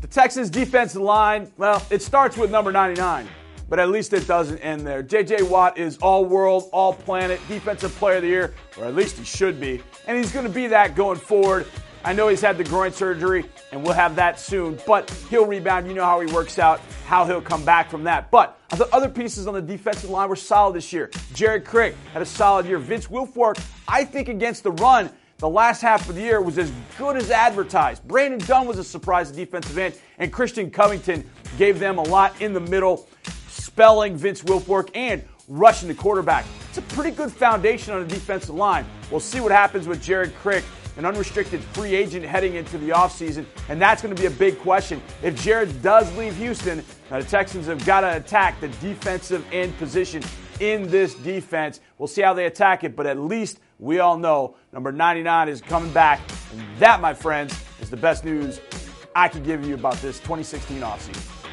Texans defensive line, well, it starts with number 99, but at least it doesn't end there. J.J. Watt is all-world, all-planet, defensive player of the year, or at least he should be, and he's going to be that going forward. I know he's had the groin surgery, and we'll have that soon, but he'll rebound. You know how he works out, how he'll come back from that. But the other pieces on the defensive line were solid this year. Jared Crick had a solid year. Vince Wilfork, I think against the run, the last half of the year was as good as advertised. Brandon Dunn was a surprise at defensive end, and Christian Covington gave them a lot in the middle, spelling Vince Wilfork and rushing the quarterback. It's a pretty good foundation on the defensive line. We'll see what happens with Jared Crick, an unrestricted free agent heading into the offseason, and that's going to be a big question. If Jared does leave Houston, the Texans have got to attack the defensive end position in this defense. We'll see how they attack it, but at least we all know number 99 is coming back, and that, my friends, is the best news I can give you about this 2016 offseason.